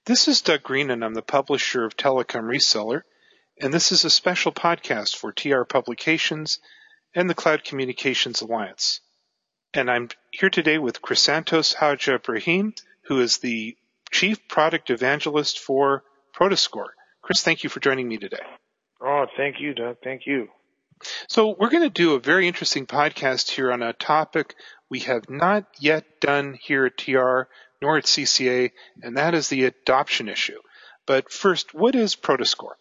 This is Doug Green, and I'm the publisher of Telecom Reseller, and this is a special podcast for TR Publications and the Cloud Communications Alliance. And I'm here today with Chrysantos Hadji-Ibrahim, who is the Chief Product Evangelist for Protiscore. Chris, thank you for joining me today. Oh, thank you, Doug. Thank you. So we're going to do a very interesting podcast here on a topic we have not yet done here at TR nor at CCA, and that is the adoption issue. But first, what is Protiscore?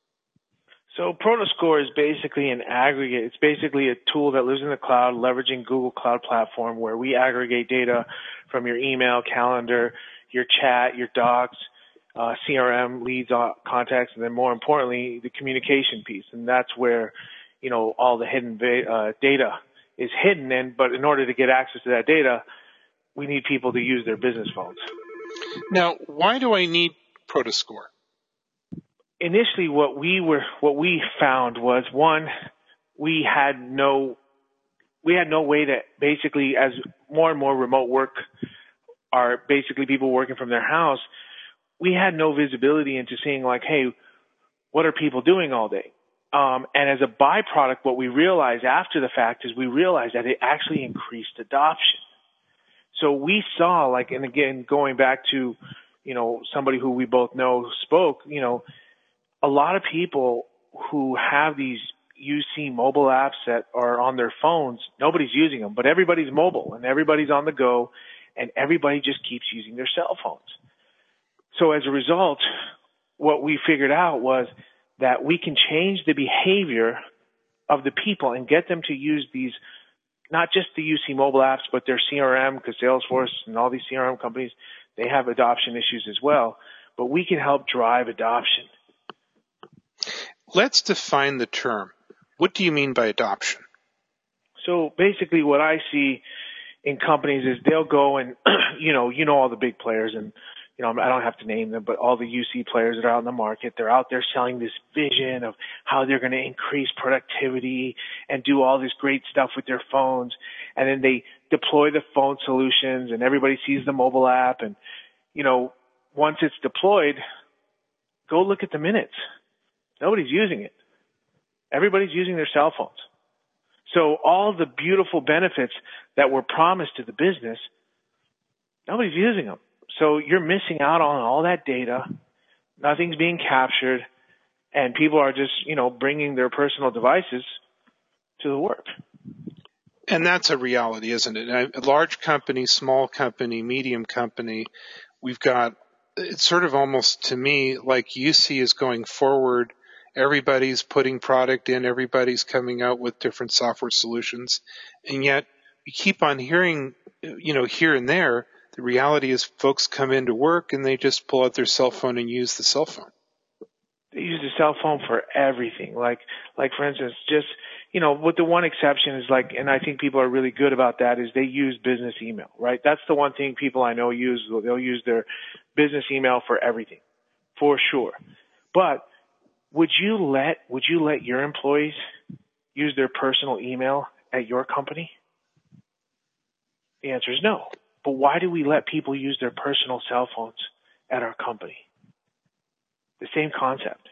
So Protiscore is basically an aggregate. It's basically a tool that lives in the cloud, leveraging Google Cloud Platform, where we aggregate data from your email, calendar, your chat, your docs, CRM, leads, contacts, and then more importantly, the communication piece. And that's where, all the hidden data is hidden. But in order to get access to that data, we need people to use their business phones. Now, why do I need Protiscore? Initially, what we found was, one, we had no way to basically, as more and more remote work are basically people working from their house, we had no visibility into seeing like, hey, what are people doing all day? And as a byproduct, what we realized after the fact is we realized that it actually increased adoption. So we saw, like, and again, going back to, somebody who we both know spoke, a lot of people who have these UC mobile apps that are on their phones, nobody's using them, but everybody's mobile and everybody's on the go and everybody just keeps using their cell phones. So as a result, what we figured out was that we can change the behavior of the people and get them to use these, not just the UC mobile apps, but their CRM, because Salesforce and all these CRM companies, they have adoption issues as well. But we can help drive adoption. Let's define the term. What do you mean by adoption? So basically what I see in companies is they'll go and, all the big players, and I don't have to name them, but all the UC players that are out in the market, they're out there selling this vision of how they're going to increase productivity and do all this great stuff with their phones. And then they deploy the phone solutions and everybody sees the mobile app. And, once it's deployed, go look at the minutes. Nobody's using it. Everybody's using their cell phones. So all the beautiful benefits that were promised to the business, nobody's using them. So you're missing out on all that data. Nothing's being captured, and people are just, bringing their personal devices to the work. And that's a reality, isn't it? A large company, small company, medium company, we've got, it's sort of almost to me like UC is going forward. Everybody's putting product in. Everybody's coming out with different software solutions. And yet we keep on hearing, here and there, the reality is folks come into work and they just pull out their cell phone and use the cell phone. They use the cell phone for everything. Like for instance, just, with the one exception is like, and I think people are really good about that, is they use business email, right? That's the one thing people I know use. They'll use their business email for everything, for sure. But would you let your employees use their personal email at your company? The answer is no. But why do we let people use their personal cell phones at our company? The same concept.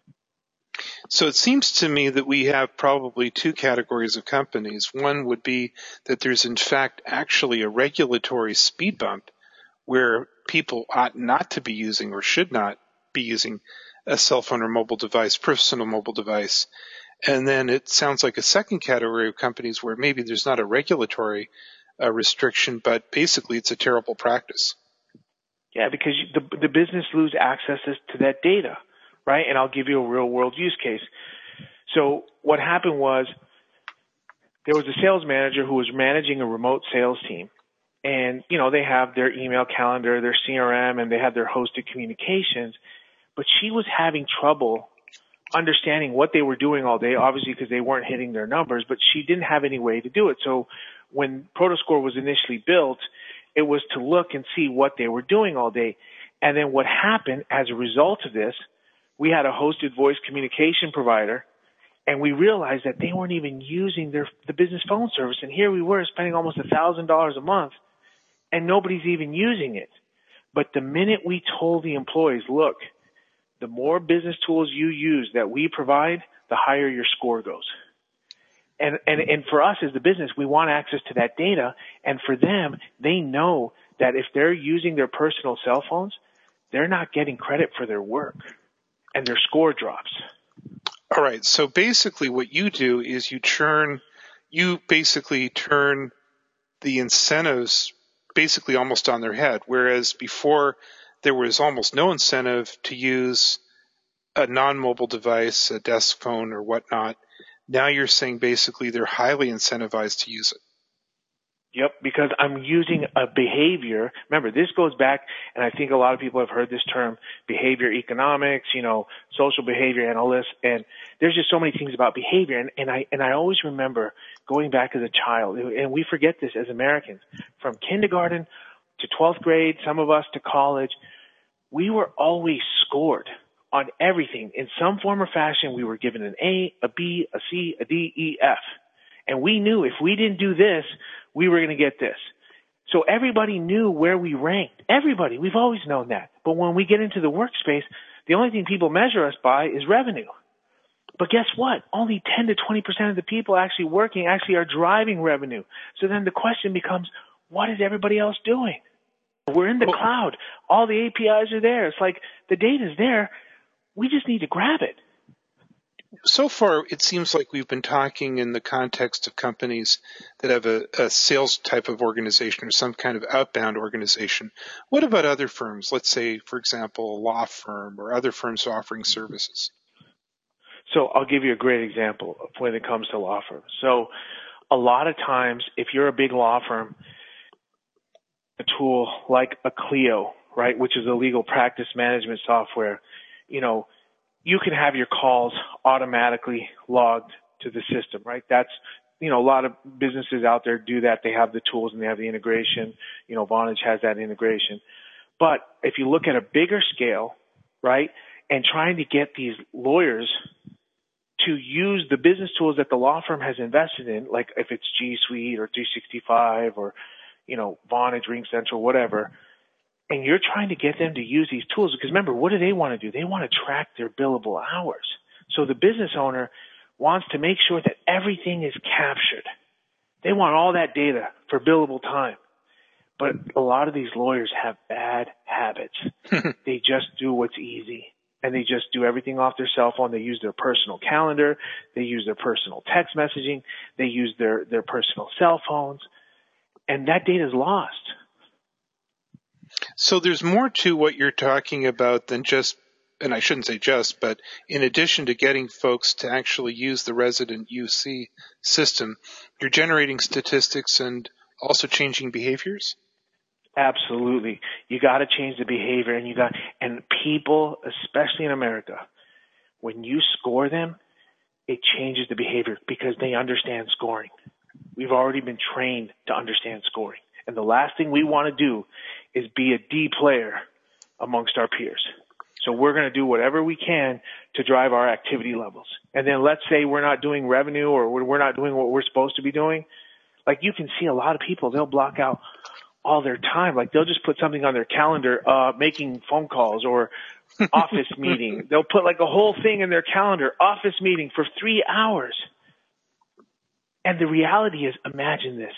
So it seems to me that we have probably two categories of companies. One would be that there's in fact actually a regulatory speed bump where people ought not to be using or should not be using a cell phone or mobile device, personal mobile device. And then it sounds like a second category of companies where maybe there's not a regulatory restriction, but basically it's a terrible practice. Yeah, because the business lose access to that data, right? And I'll give you a real world use case. So what happened was there was a sales manager who was managing a remote sales team. And, they have their email calendar, their CRM, and they have their hosted communications. But she was having trouble understanding what they were doing all day, obviously because they weren't hitting their numbers, but she didn't have any way to do it. So when Protiscore was initially built, it was to look and see what they were doing all day. And then what happened as a result of this, we had a hosted voice communication provider, and we realized that they weren't even using the business phone service. And here we were spending almost $1,000 a month, and nobody's even using it. But the minute we told the employees, look, the more business tools you use that we provide, the higher your score goes. And for us as the business, we want access to that data. And for them, they know that if they're using their personal cell phones, they're not getting credit for their work and their score drops. All right. So basically what you do is you basically turn the incentives basically almost on their head, whereas before there was almost no incentive to use a non-mobile device, a desk phone or whatnot. Now you're saying basically they're highly incentivized to use it. Yep, because I'm using a behavior. Remember, this goes back, and I think a lot of people have heard this term, behavior economics, social behavior analysts, and there's just so many things about behavior. And I always remember going back as a child, and we forget this as Americans, from kindergarten to 12th grade, some of us to college, we were always scored on everything. In some form or fashion, we were given an A, a B, a C, a D, E, F. And we knew if we didn't do this, we were going to get this. So everybody knew where we ranked. Everybody. We've always known that. But when we get into the workspace, the only thing people measure us by is revenue. But guess what? Only 10 to 20% of the people actually working actually are driving revenue. So then the question becomes, what is everybody else doing? We're in the cloud. All the APIs are there. It's like the data's there. We just need to grab it. So far, it seems like we've been talking in the context of companies that have a sales type of organization or some kind of outbound organization. What about other firms? Let's say, for example, a law firm or other firms offering services. So I'll give you a great example of when it comes to law firms. So a lot of times, if you're a big law firm, a tool like a Clio, right, which is a legal practice management software, you can have your calls automatically logged to the system, right? That's, a lot of businesses out there do that. They have the tools and they have the integration. Vonage has that integration. But if you look at a bigger scale, right, and trying to get these lawyers to use the business tools that the law firm has invested in, like if it's G Suite or 365 or, Vonage, RingCentral, whatever, and you're trying to get them to use these tools, because remember, what do? They want to track their billable hours. So the business owner wants to make sure that everything is captured. They want all that data for billable time. But a lot of these lawyers have bad habits. They just do what's easy. And they just do everything off their cell phone. They use their personal calendar. They use their personal text messaging. They use their personal cell phones. And that data is lost. So there's more to what you're talking about than just, and I shouldn't say just, but in addition to getting folks to actually use the resident UC system, you're generating statistics and also changing behaviors? Absolutely. You got to change the behavior, and people, especially in America, when you score them, it changes the behavior because they understand scoring. We've already been trained to understand scoring. And the last thing we want to do is be a D player amongst our peers. So we're going to do whatever we can to drive our activity levels. And then let's say we're not doing revenue or we're not doing what we're supposed to be doing. Like you can see a lot of people, they'll block out all their time. Like they'll just put something on their calendar, making phone calls or office meeting. They'll put like a whole thing in their calendar, office meeting for 3 hours. And the reality is, imagine this.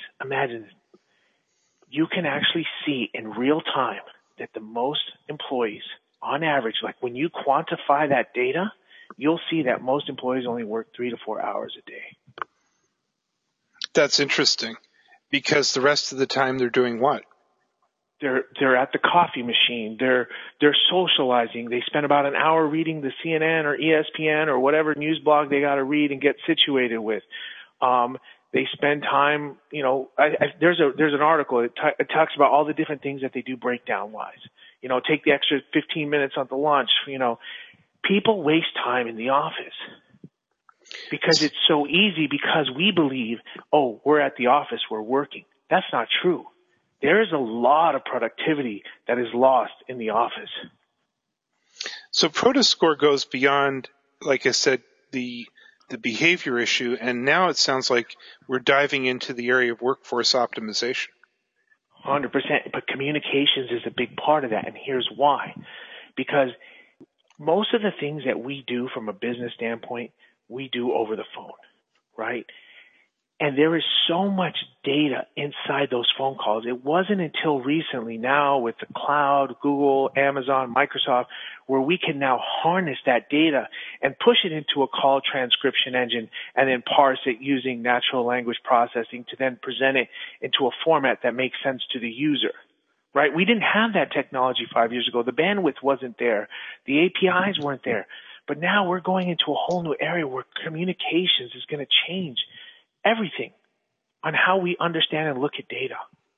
You can actually see in real time that the most employees, on average, like when you quantify that data, you'll see that most employees only work 3 to 4 hours a day. That's interesting, because the rest of the time they're doing what? They're at the coffee machine. They're socializing. They spend about an hour reading the CNN or ESPN or whatever news blog they got to read and get situated with. They spend time, there's an article. It talks about all the different things that they do breakdown wise. Take the extra 15 minutes on the lunch. People waste time in the office because it's so easy, because we believe, we're at the office, we're working. That's not true. There is a lot of productivity that is lost in the office. So ProtoScore goes beyond, like I said, the behavior issue, and now it sounds like we're diving into the area of workforce optimization. 100%. But communications is a big part of that. And here's why. Because most of the things that we do from a business standpoint, we do over the phone, right? And there is so much data inside those phone calls. It wasn't until recently now with the cloud, Google, Amazon, Microsoft, where we can now harness that data and push it into a call transcription engine and then parse it using natural language processing to then present it into a format that makes sense to the user. Right? We didn't have that technology 5 years ago. The bandwidth wasn't there. The APIs weren't there. But now we're going into a whole new area where communications is going to change everything on how we understand and look at data.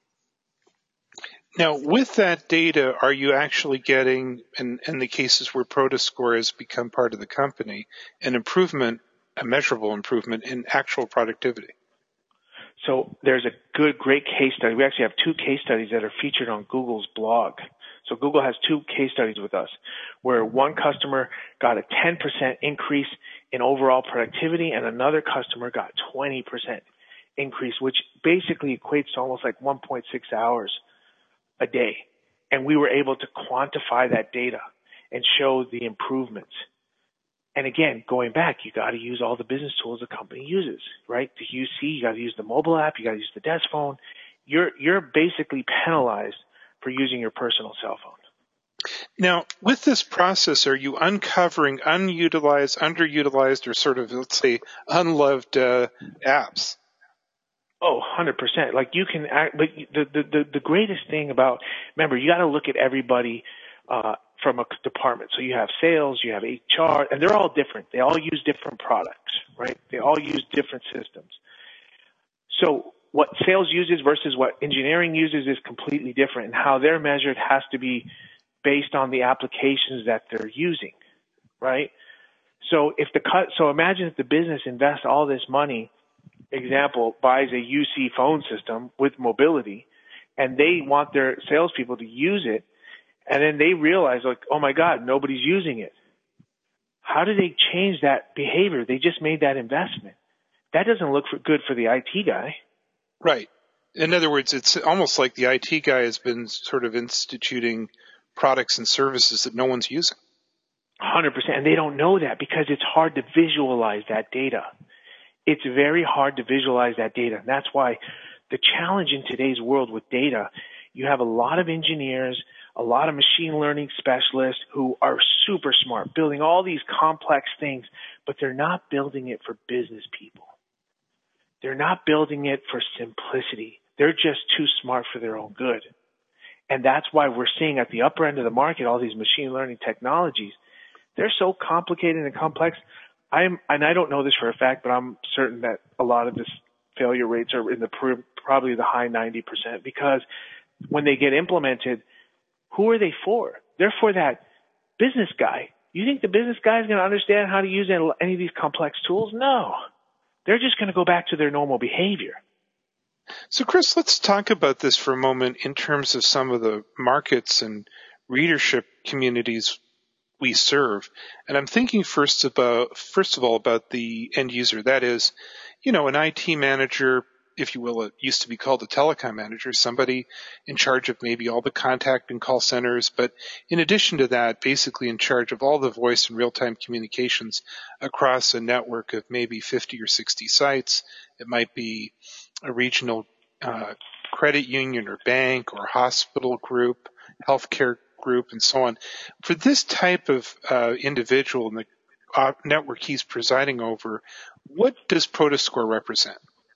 Now, with that data, are you actually getting, in the cases where ProtoScore has become part of the company, an improvement, a measurable improvement in actual productivity? So there's a great case study. We actually have two case studies that are featured on Google's blog. So Google has two case studies with us where one customer got a 10% increase in overall productivity and another customer got 20% increase, which basically equates to almost like 1.6 hours a day. And we were able to quantify that data and show the improvements. And again, going back, you got to use all the business tools a company uses, right? The UC, you got to use the mobile app, you got to use the desk phone. You're basically penalized for using your personal cell phone. Now, with this process, are you uncovering unutilized, underutilized, or sort of, let's say, unloved apps? Oh, 100%. Like you can act, but the greatest thing about, remember, you got to look at everybody from a department. So you have sales, you have HR, and they're all different. They all use different products, right? They all use different systems. So what sales uses versus what engineering uses is completely different, and how they're measured has to be based on the applications that they're using, right? So so imagine if the business invests all this money, example, buys a UC phone system with mobility, and they want their salespeople to use it, and then they realize, like, oh my God, nobody's using it. How do they change that behavior? They just made that investment. That doesn't look good for the IT guy. Right. In other words, it's almost like the IT guy has been sort of instituting products and services that no one's using. 100%. And they don't know that because it's hard to visualize that data. It's very hard to visualize that data. And that's why the challenge in today's world with data, you have a lot of engineers, a lot of machine learning specialists who are super smart, building all these complex things, but they're not building it for business people. They're not building it for simplicity. They're just too smart for their own good. And that's why we're seeing at the upper end of the market all these machine learning technologies. They're so complicated and complex. And I don't know this for a fact, but I'm certain that a lot of this failure rates are in probably the high 90% because when they get implemented, who are they for? They're for that business guy. You think the business guy is going to understand how to use any of these complex tools? No. They're just going to go back to their normal behavior. So, Chris, let's talk about this for a moment in terms of some of the markets and readership communities we serve. And I'm thinking first of all, about the end user. That is, an IT manager, if you will. It used to be called a telecom manager, somebody in charge of maybe all the contact and call centers. But in addition to that, basically in charge of all the voice and real-time communications across a network of maybe 50 or 60 sites. It might be a regional credit union or bank or hospital group, healthcare group, and so on. For this type of individual in the network he's presiding over, what does ProtoScore represent?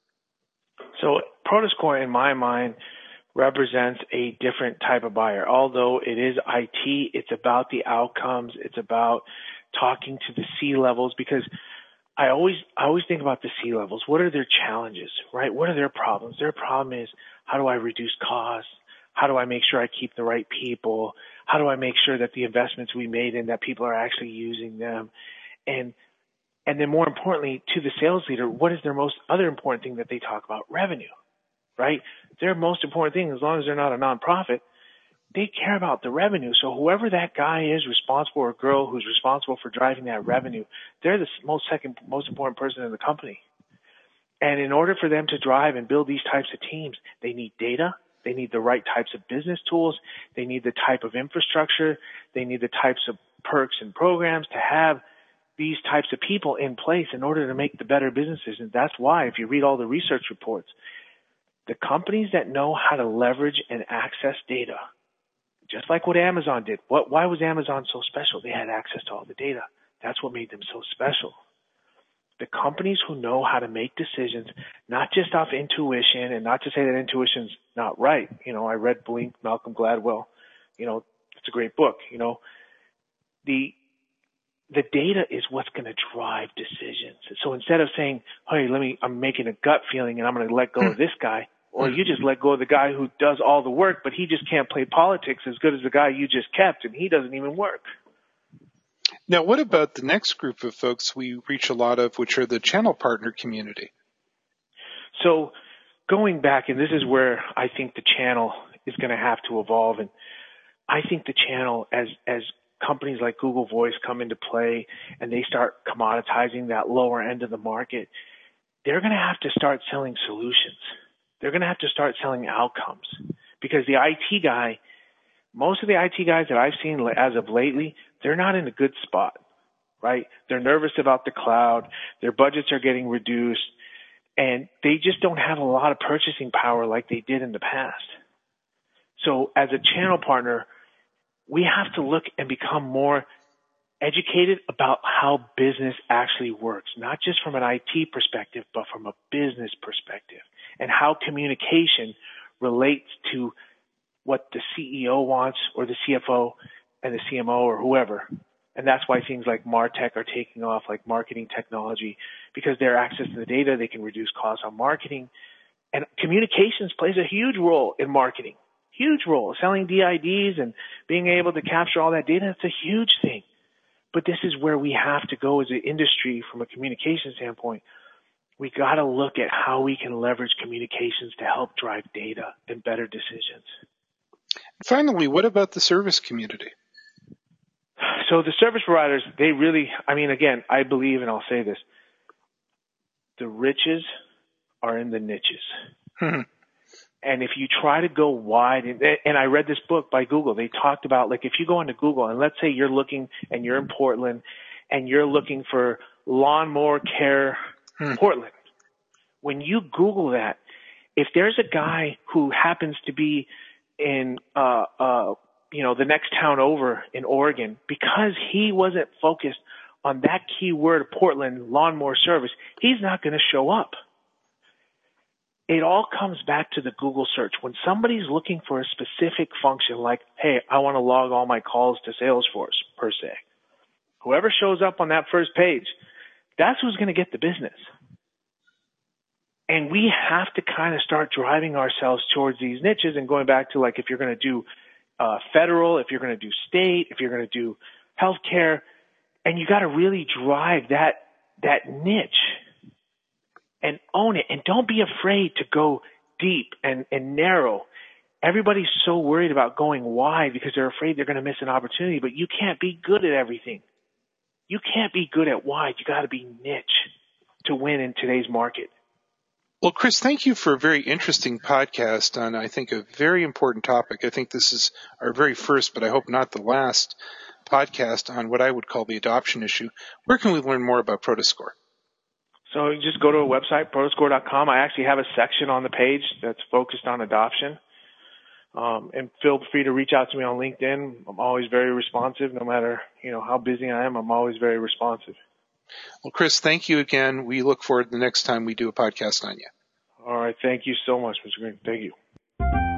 So ProtoScore, in my mind, represents a different type of buyer. Although it is IT, it's about the outcomes. It's about talking to the C-levels, because I always think about the C-levels. What are their challenges, right? What are their problems? Their problem is, how do I reduce costs? How do I make sure I keep the right people? How do I make sure that the investments we made in that people are actually using them? And then more importantly, to the sales leader, what is their most other important thing that they talk about? Revenue, right? Their most important thing, as long as they're not a nonprofit, they care about the revenue. So whoever that guy is responsible, or girl who's responsible for driving that revenue, they're the second most important person in the company. And in order for them to drive and build these types of teams, they need data, They need the right types of business tools. They need the type of infrastructure. They need the types of perks and programs to have these types of people in place in order to make the better businesses. And that's why, if you read all the research reports, the companies that know how to leverage and access data, just like what Amazon did. Why was Amazon so special? They had access to all the data. That's what made them so special. The companies who know how to make decisions, not just off intuition, and not to say that intuition's not right. I read Blink, Malcolm Gladwell. It's a great book. The data is what's going to drive decisions. So instead of saying, hey, I'm making a gut feeling and I'm going to let go of this guy, or you just let go of the guy who does all the work, but he just can't play politics as good as the guy you just kept, and he doesn't even work. Now, what about the next group of folks we reach a lot of, which are the channel partner community? So going back, and this is where I think the channel is going to have to evolve, and I think the channel, as companies like Google Voice come into play and they start commoditizing that lower end of the market, they're going to have to start selling solutions. They're going to have to start selling outcomes, because the IT guy, most of the IT guys that I've seen as of lately, they're not in a good spot, right? They're nervous about the cloud. Their budgets are getting reduced, and they just don't have a lot of purchasing power like they did in the past. So as a channel partner, we have to look and become more educated about how business actually works, not just from an IT perspective, but from a business perspective, and how communication relates to what the CEO wants, or the CFO and the CMO, or whoever. And that's why things like MarTech are taking off, like marketing technology, because their access to the data, they can reduce costs on marketing. And communications plays a huge role in marketing, huge role. Selling DIDs and being able to capture all that data, it's a huge thing. But this is where we have to go as an industry from a communication standpoint. We got to look at how we can leverage communications to help drive data and better decisions. Finally, what about the service community? So the service providers, they really, again, I believe, and I'll say this, the riches are in the niches. And if you try to go wide, and I read this book by Google, they talked about, like, if you go into Google and let's say you're looking and you're in Portland and you're looking for lawnmower care Portland, when you Google that, if there's a guy who happens to be in, the next town over in Oregon, because he wasn't focused on that keyword, Portland lawnmower service, he's not going to show up. It all comes back to the Google search. When somebody's looking for a specific function, like, hey, I want to log all my calls to Salesforce, per se, whoever shows up on that first page, that's who's going to get the business. And we have to kind of start driving ourselves towards these niches, and going back to, like, if you're going to do federal, if you're going to do state, if you're going to do healthcare, and you got to really drive that niche and own it. And don't be afraid to go deep and narrow. Everybody's so worried about going wide because they're afraid they're going to miss an opportunity, but you can't be good at everything. You can't be good at wide. You got to be niche to win in today's market. Well, Chris, thank you for a very interesting podcast on, I think, a very important topic. I think this is our very first, but I hope not the last, podcast on what I would call the adoption issue. Where can we learn more about Protiscore? So you just go to our website, protiscore.com. I actually have a section on the page that's focused on adoption. And feel free to reach out to me on LinkedIn. I'm always very responsive. No matter, how busy I am, I'm always very responsive. Well, Chris, thank you again. We look forward to the next time we do a podcast on you. All right. Thank you so much, Mr. Green. Thank you.